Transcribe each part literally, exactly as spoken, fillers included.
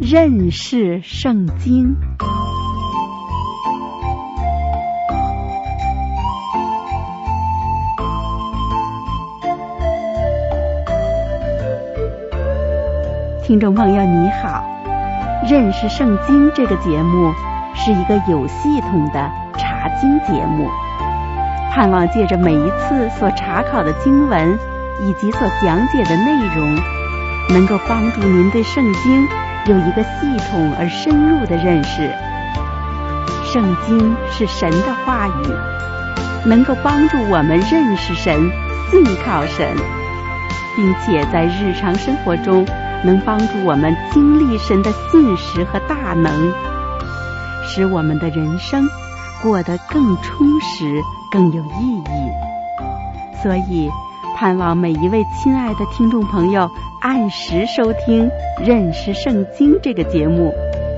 认识圣经。听众朋友你好，认识圣经这个节目是一个有系统的查经节目，盼望借着每一次所查考的经文以及所讲解的内容，能够帮助您对圣经有一个系统而深入的认识。圣经是神的话语，能够帮助我们认识神、信靠神，并且在日常生活中能帮助我们经历神的信实和大能，使我们的人生过得更充实、更有意义。所以盼望每一位亲爱的听众朋友按时收听《认识圣经》这个节目。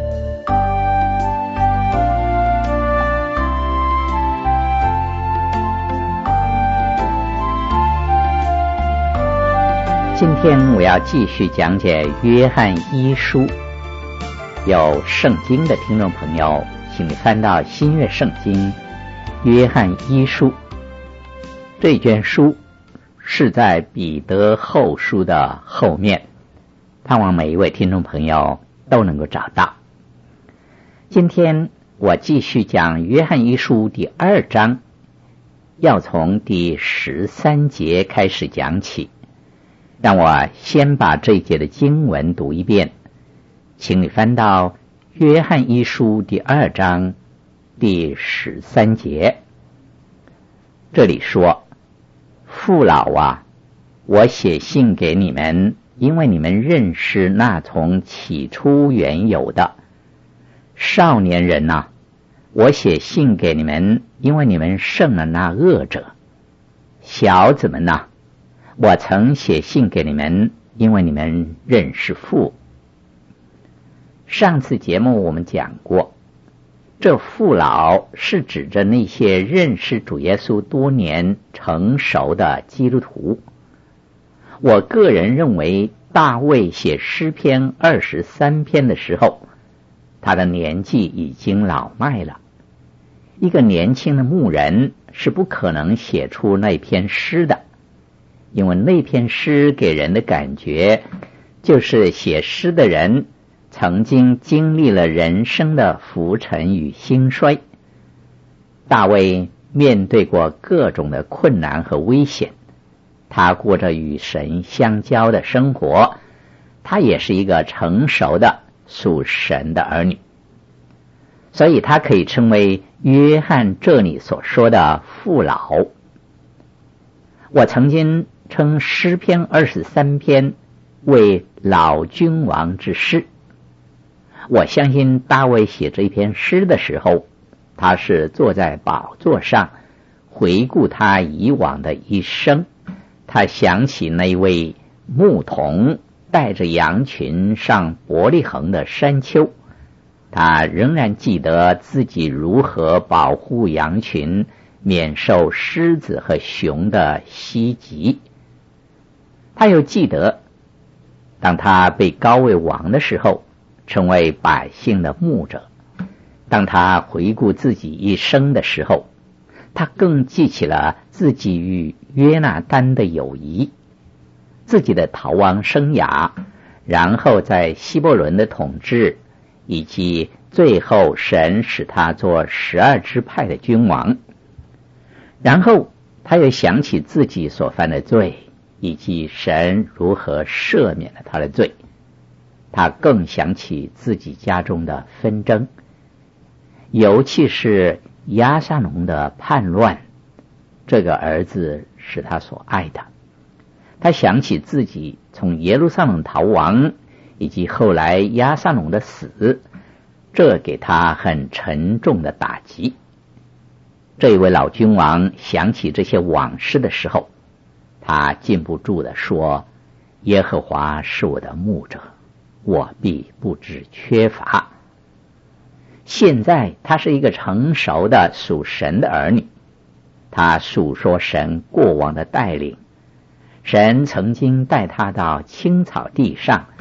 今天我要继续讲解约翰一书。有圣经的听众朋友，请你翻到新约圣经约翰一书。这卷书是在彼得后书的后面，盼望每一位听众朋友都能够找到。今天我继续讲约翰一书第二章，要从第十三节开始讲起。让我先把这一节的经文读一遍，请你翻到约翰一书第二章第十三节。这里说，父老啊，我写信给你们，因为你们认识那从起初原有的。少年人啊，我写信给你们，因为你们胜了那恶者。小子们啊，我曾写信给你们，因为你们认识父。上次节目我们讲过，这父老是指着那些认识主耶稣多年成熟的基督徒。我个人认为，大卫写诗篇二十三篇的时候，他的年纪已经老迈了。一个年轻的牧人是不可能写出那篇诗的，因为那篇诗给人的感觉就是写诗的人曾经经历了人生的浮沉与兴衰。大卫面对过各种的困难和危险，他过着与神相交的生活，他也是一个成熟的属神的儿女，所以他可以称为约翰这里所说的父老。我曾经称诗篇二十三篇为老君王之诗。我相信大卫写这篇诗的时候，他是坐在宝座上回顾他以往的一生。他想起那位牧童带着羊群上伯利恒的山丘，他仍然记得自己如何保护羊群免受狮子和熊的袭击。他又记得，当他被高为王的时候，成为百姓的牧者。当他回顾自己一生的时候，他更记起了自己与约拿单的友谊，自己的逃亡生涯，然后在希伯伦的统治，以及最后神使他做十二支派的君王。然后他又想起自己所犯的罪，以及神如何赦免了他的罪。他更想起自己家中的纷争，尤其是押沙龙的叛乱，这个儿子是他所爱的。他想起自己从耶路撒冷逃亡，以及后来押沙龙的死，这给他很沉重的打击。这一位老君王想起这些往事的时候，他禁不住地说，耶和华是我的牧者，我必不致缺乏。现在他是一个成熟的属神的儿女，他述说神过往的带领。神曾经带他到青草地上，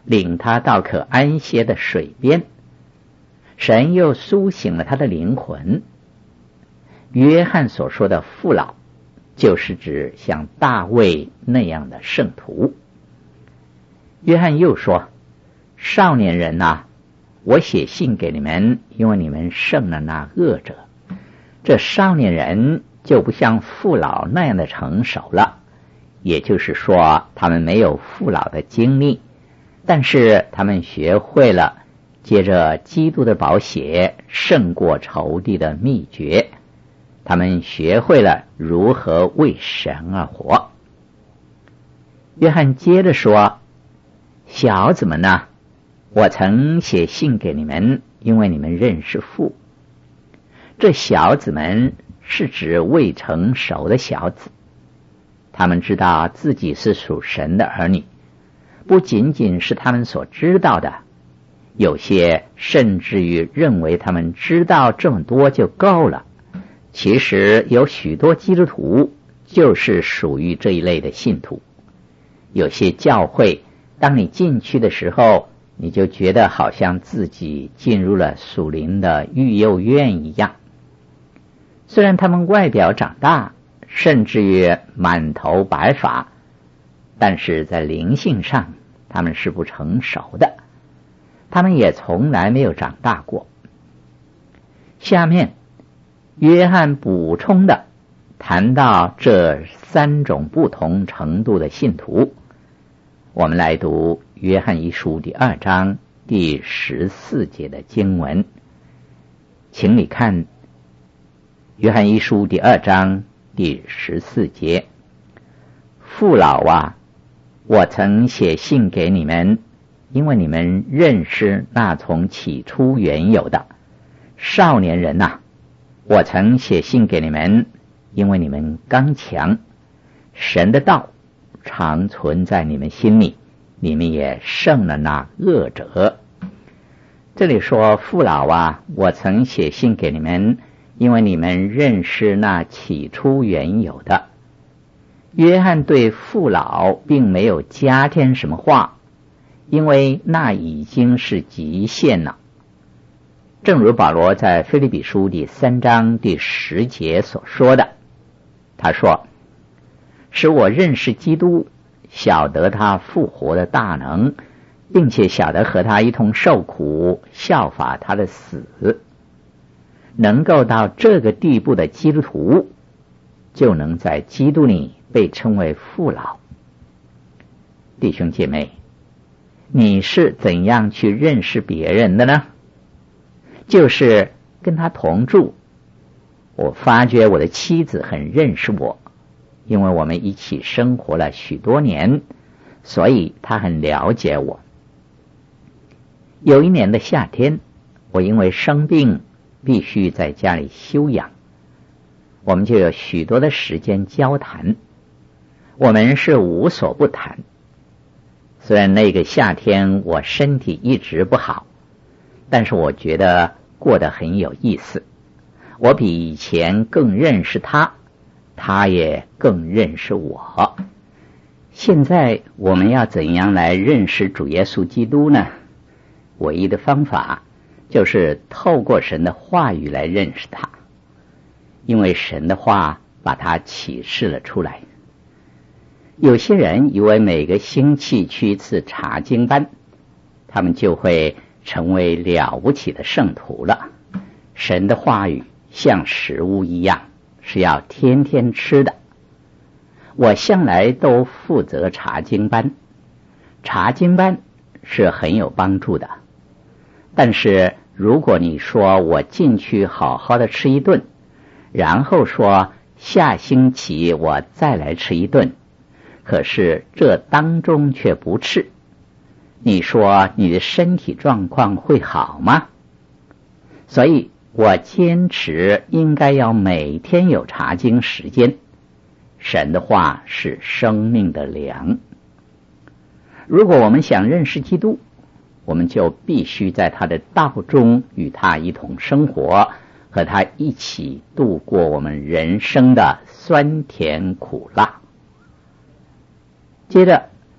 领他到可安歇的水边。神又苏醒了他的灵魂。约翰所说的父老，就是指像大卫那样的圣徒。约翰又说，少年人啊，我写信给你们，因为你们胜了那恶者。这少年人就不像父老那样的成熟了，也就是说他们没有父老的经历，但是他们学会了借着基督的宝血胜过仇敌的秘诀，他们学会了如何为神而活。约翰接着说，小子们呢，我曾写信给你们，因为你们认识父。这小子们是指未成熟的小子，他们知道自己是属神的儿女，不仅仅是他们所知道的，有些甚至于认为他们知道这么多就够了。其实有许多基督徒就是属于这一类的信徒。有些教会，当你进去的时候，你就觉得好像自己进入了属灵的育幼院一样。虽然他们外表长大，甚至于满头白发，但是在灵性上他们是不成熟的，他们也从来没有长大过。下面约翰补充的谈到这三种不同程度的信徒。我们来读约翰一书第二章第十四节的经文，请你看约翰一书第二章第十四节，父老啊，我曾写信给你们，因为你们认识那从起初原有的。少年人啊，我曾写信给你们，因为你们刚强，神的道常存在你们心里，你们也胜了那恶者。这里说，父老啊，我曾写信给你们，因为你们认识那起初原有的。约翰对父老并没有加添什么话，因为那已经是极限了。正如保罗在腓立比书第三章第十节所说的，他说，使我认识基督，晓得他复活的大能，并且晓得和他一同受苦，效法他的死。能够到这个地步的基督徒，就能在基督里被称为父老。弟兄姐妹，你是怎样去认识别人的呢？就是跟他同住。我发觉我的妻子很认识我，因为我们一起生活了许多年，所以她很了解我。有一年的夏天，我因为生病必须在家里休养，我们就有许多的时间交谈。我们是无所不谈。虽然那个夏天我身体一直不好，但是我觉得过得很有意思。我比以前更认识他，他也更认识我。现在我们要怎样来认识主耶稣基督呢？唯一的方法就是透过神的话语来认识他，因为神的话把他启示了出来。有些人以为每个星期去一次查经班，他们就会成为了不起的圣徒了。神的话语像食物一样，是要天天吃的。我向来都负责查经班，查经班是很有帮助的。但是如果你说我进去好好的吃一顿，然后说下星期我再来吃一顿，可是这当中却不吃，你说你的身体状况会好吗？所以我坚持应该要每天有查经时间。神的话是生命的粮。如果我们想认识基督，我们就必须在他的道中与他一同生活，和他一起度过我们人生的酸甜苦辣。接着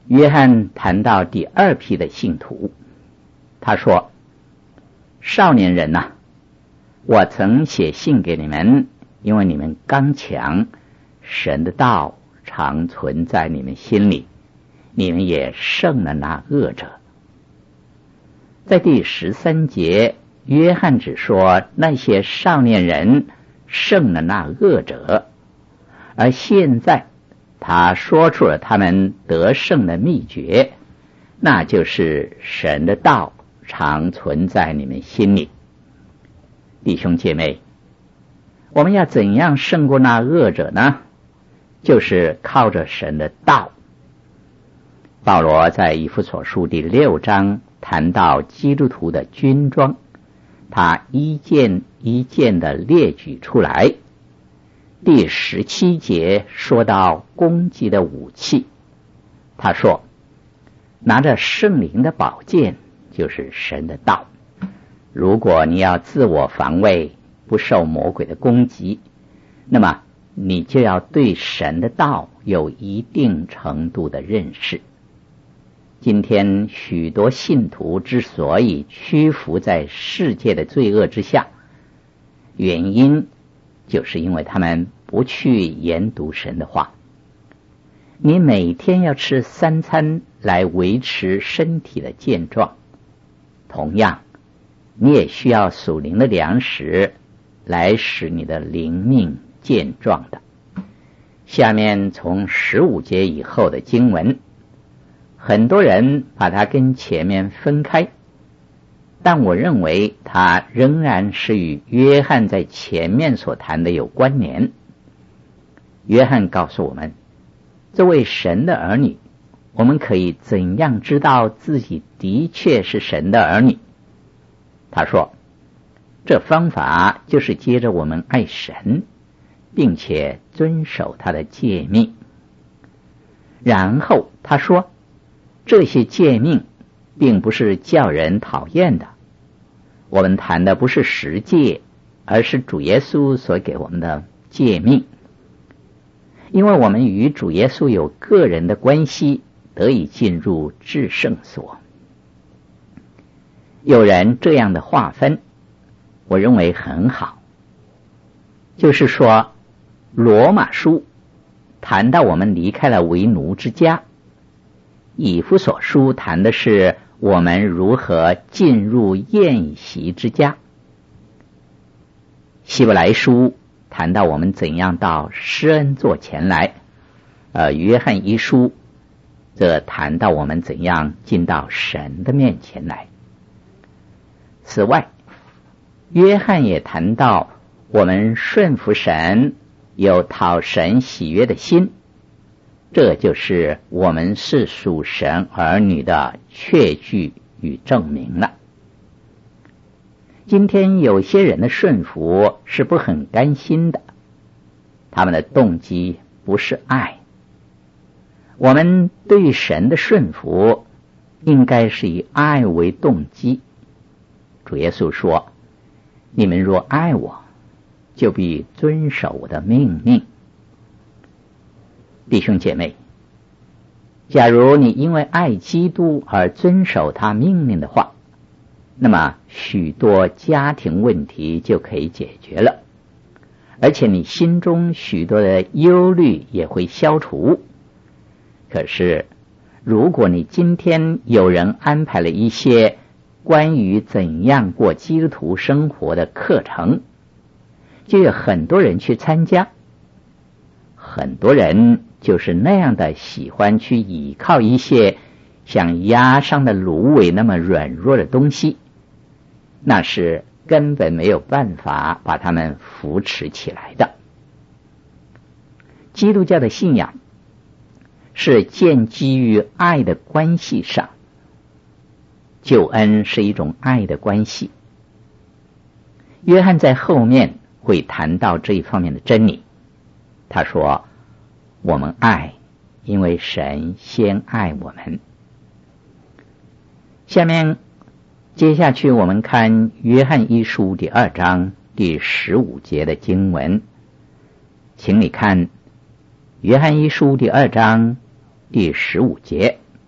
约翰谈到第二批的信徒，他说：少年人啊，我曾写信给你们，因为你们刚强，神的道常存在你们心里，你们也胜了那恶者。在第十三节，约翰只说那些少年人胜了那恶者，而现在他说出了他们得胜的秘诀，那就是神的道常存在你们心里。弟兄姐妹，我们要怎样胜过那恶者呢？就是靠着神的道。保罗在以弗所书第六章谈到基督徒的军装，他一件一件的列举出来。第十七节说到攻击的武器，他说拿着圣灵的宝剑，就是神的道。如果你要自我防卫，不受魔鬼的攻击，那么你就要对神的道有一定程度的认识。今天许多信徒之所以屈服在世界的罪恶之下，原因就是因为他们不去研读神的话。你每天要吃三餐来维持身体的健壮，同样你也需要属灵的粮食来使你的灵命健壮的。下面从十五节以后的经文，很多人把它跟前面分开，但我认为它仍然是与约翰在前面所谈的有关联。约翰告诉我们，作为神的儿女，我们可以怎样知道自己的确是神的儿女？他说，这方法就是接着我们爱神，并且遵守他的诫命。然后他说，这些诫命并不是叫人讨厌的，我们谈的不是十诫，而是主耶稣所给我们的诫命。因为我们与主耶稣有个人的关系，得以进入至圣所。有人这样的划分，我认为很好，就是说罗马书谈到我们离开了为奴之家，以弗所书谈的是我们如何进入宴席之家，希伯来书谈到我们怎样到施恩座前来，呃，约翰一书则谈到我们怎样进到神的面前来。此外，约翰也谈到我们顺服神，有讨神喜悦的心，这就是我们是属神儿女的确据与证明了。今天有些人的顺服是不很甘心的，他们的动机不是爱。我们对神的顺服应该是以爱为动机。主耶稣说，你们若爱我，就必遵守我的命令。弟兄姐妹，假如你因为爱基督而遵守他命令的话，那么许多家庭问题就可以解决了，而且你心中许多的忧虑也会消除。可是如果你今天有人安排了一些关于怎样过基督徒生活的课程，就有很多人去参加，很多人就是那样的喜欢去倚靠一些像压伤的芦苇那么软弱的东西，那是根本没有办法把他们扶持起来的。基督教的信仰是建基于爱的关系上，救恩是一种爱的关系。约翰在后面会谈到这一方面的真理。他说，我们爱，因为神先爱我们。下面接下去我们看约翰一书第二章第十五节的经文，请你看约翰一书第二章第十五节，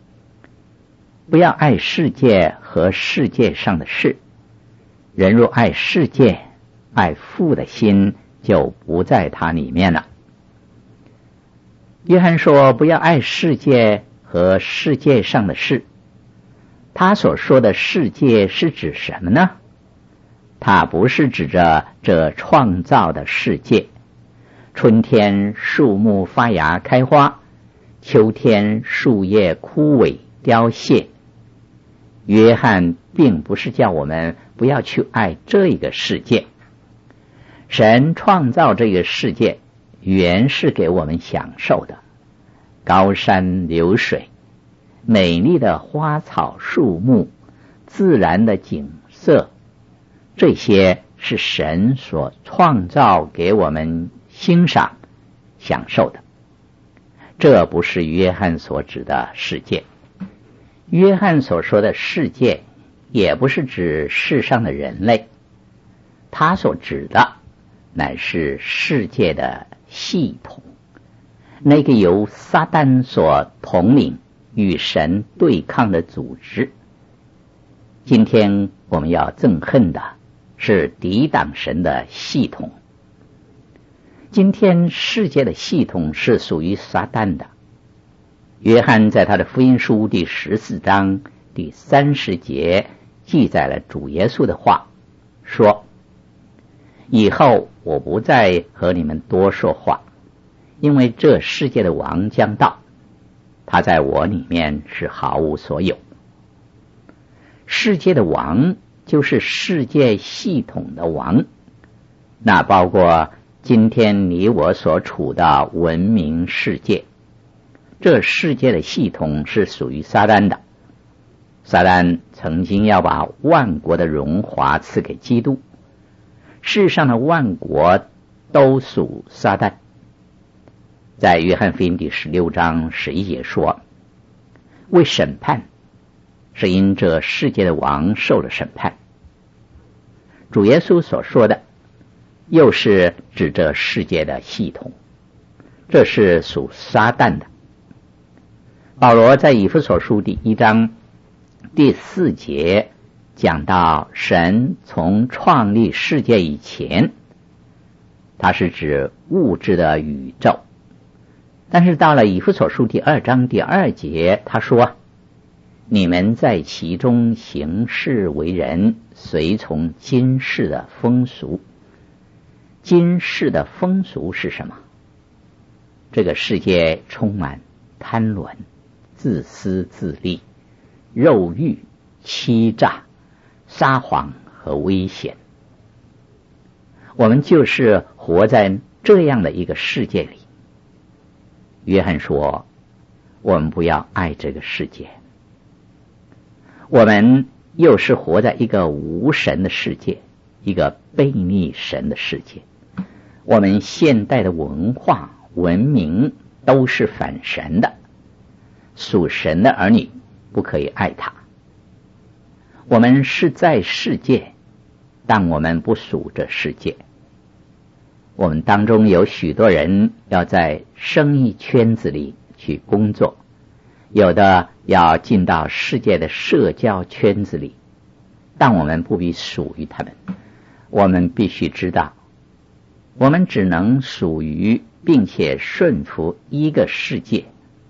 不要爱世界和世界上的事。人若爱世界，爱父的心就不在他里面了。约翰说不要爱世界和世界上的事。他所说的世界是指什么呢？他不是指着这创造的世界，春天树木发芽开花，秋天树叶枯萎凋谢。约翰并不是叫我们不要去爱这个世界。神创造这个世界原是给我们享受的，高山流水，美丽的花草树木，自然的景色，这些是神所创造给我们欣赏享受的。这不是约翰所指的世界。约翰所说的世界也不是指世上的人类，他所指的乃是世界的系统，那个由撒旦所统领与神对抗的组织。今天我们要憎恨的是抵挡神的系统。今天世界的系统是属于撒旦的。约翰在他的福音书第十四章第三十节记载了主耶稣的话，说：以后我不再和你们多说话，因为这世界的王将到，他在我里面是毫无所有。世界的王就是世界系统的王，那包括今天你我所处的文明世界。这世界的系统是属于撒旦的。撒旦曾经要把万国的荣华赐给基督，世上的万国都属撒旦。在约翰福音第十六章十一节说，为审判，是因这世界的王受了审判。主耶稣所说的又是指这世界的系统，这是属撒旦的。保罗在以弗所书第一章第四节讲到，神从创立世界以前，它是指物质的宇宙。但是到了以弗所书第二章第二节，他说，你们在其中行事为人，随从今世的风俗。今世的风俗是什么？这个世界充满贪婪、自私自利、肉欲、欺诈、撒谎和危险。我们就是活在这样的一个世界里。约翰说，我们不要爱这个世界。我们又是活在一个无神的世界，一个悖逆神的世界。我们现代的文化文明都是反神的，属神的儿女不可以爱他。我们是在世界，但我们不属这世界。我们当中有许多人要在生意圈子里去工作，有的要进到世界的社交圈子里，但我们不必属于他们。我们必须知道，我们只能属于并且顺服一个世界。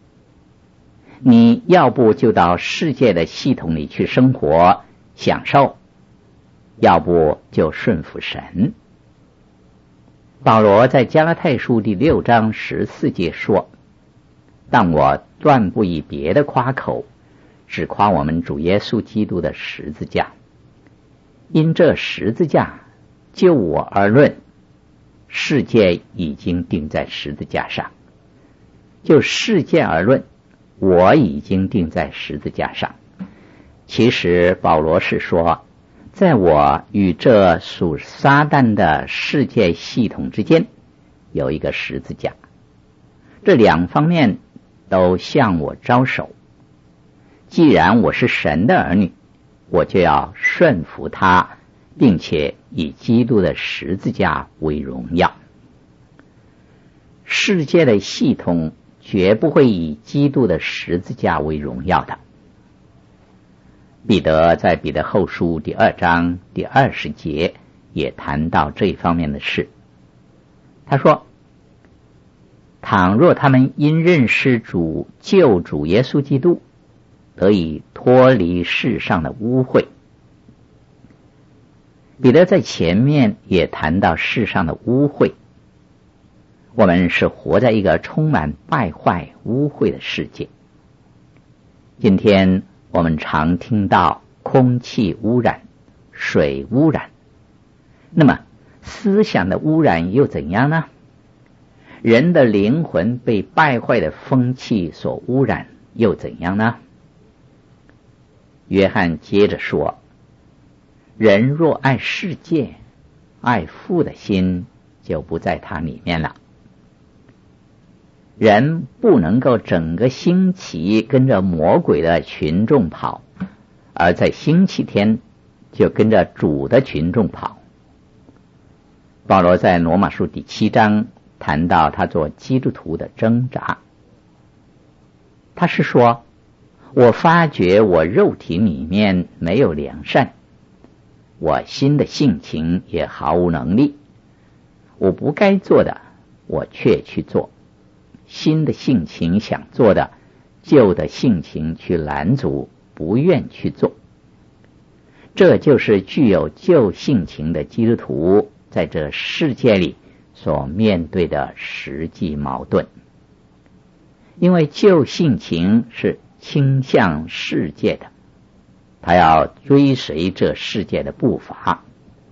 你要不就到世界的系统里去生活享受，要不就顺服神。保罗在加拉太书第六章十四节说，但我断不以别的夸口，只夸我们主耶稣基督的十字架。因这十字架就我而论，世界已经钉在十字架上；就世界而论，我已经钉在十字架上。其实保罗是说，在我与这属撒旦的世界系统之间有一个十字架，这两方面都向我招手。既然我是神的儿女，我就要顺服他，并且以基督的十字架为荣耀。世界的系统绝不会以基督的十字架为荣耀的。 彼得在彼得后书第二章第二十节也谈到这一方面的事。他说，倘若他们因认识主救主耶稣基督，得以脱离世上的污秽。彼得在前面也谈到世上的污秽，我们是活在一个充满败坏污秽的世界。今天我们常听到空气污染、水污染，那么思想的污染又怎样呢？人的灵魂被败坏的风气所污染又怎样呢？约翰接着说，人若爱世界，爱父的心就不在他里面了。人不能够整个星期跟着魔鬼的群众跑，而在星期天就跟着主的群众跑。保罗在罗马书第七章谈到他做基督徒的挣扎，他是说，我发觉我肉体里面没有良善，我心的性情也毫无能力，我不该做的我却去做，新的性情想做的，旧的性情去拦阻，不愿去做。这就是具有旧性情的基督徒在这世界里所面对的实际矛盾。因为旧性情是倾向世界的，他要追随这世界的步伐。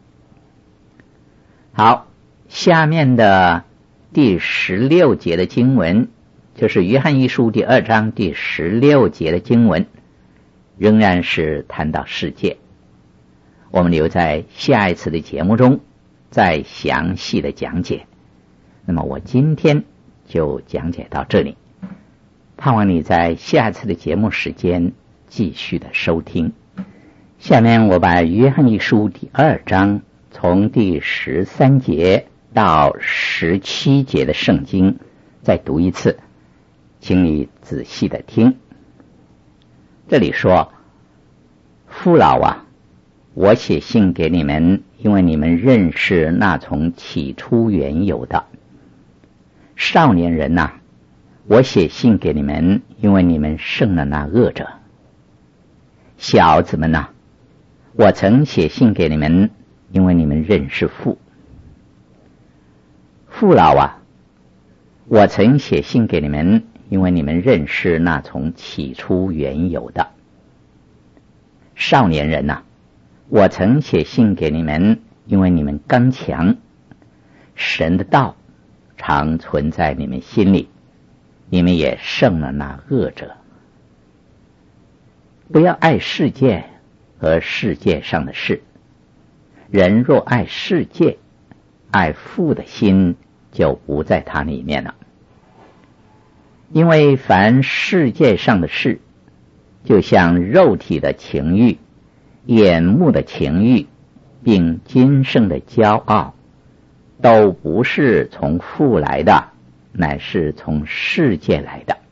好，下面的第十六节的经文，就是约翰一书第二章第十六节的经文，仍然是谈到世界。我们留在下一次的节目中再详细的讲解。那么我今天就讲解到这里，盼望你在下次的节目时间继续的收听。下面我把约翰一书第二章从第十三节到十七节的圣经再读一次，请你仔细的听。这里说，父老啊，我写信给你们，因为你们认识那从起初原有的。少年人呐、啊，我写信给你们，因为你们胜了那恶者。小子们呐、啊，我曾写信给你们，因为你们认识父。父老啊，我曾写信给你们，因为你们认识那从起初原有的。少年人呐、啊，我曾写信给你们，因为你们刚强，神的道常存在你们心里，你们也胜了那恶者。不要爱世界和世界上的事，人若爱世界，爱父的心就不在他里面了。因为凡世界上的事，就像肉体的情欲、眼目的情欲，并今生的骄傲，都不是从父来的，乃是从世界来的。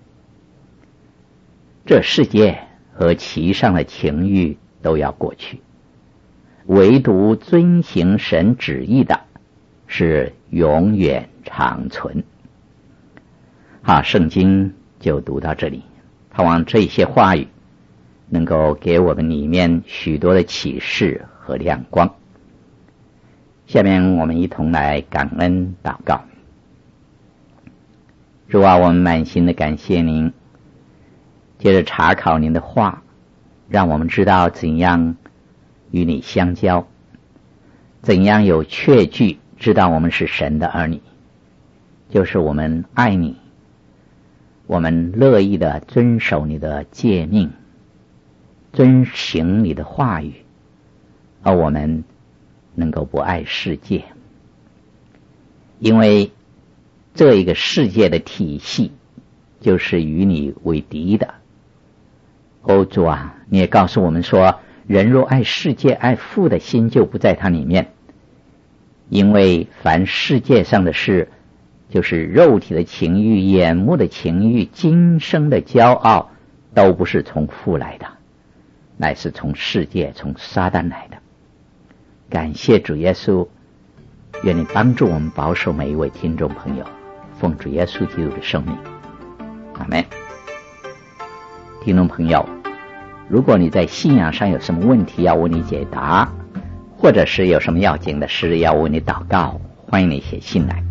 这世界和其上的情欲都要过去，唯独遵行神旨意的是永远长存。好，圣经就读到这里，盼望这些话语能够给我们里面许多的启示和亮光。下面我们一同来感恩祷告。主啊，我们满心的感谢您，接着查考您的话，让我们知道怎样与你相交，怎样有确据知道我们是神的儿女，就是我们爱你，我们乐意的遵守你的诫命，遵行你的话语，而我们能够不爱世界。因为这一个世界的体系就是与你为敌的。哦，主啊，你也告诉我们说，人若爱世界，爱父的心就不在它里面。因为凡世界上的事，就是肉体的情欲、眼目的情欲、今生的骄傲，都不是从父来的， 乃是从世界从撒旦来的。感谢主耶稣，愿你帮助我们保守每一位听众朋友，奉主耶稣基督的圣名，阿们。听众朋友，如果你在信仰上有什么问题要为你解答，或者是有什么要紧的事要为你祷告，欢迎你写信来。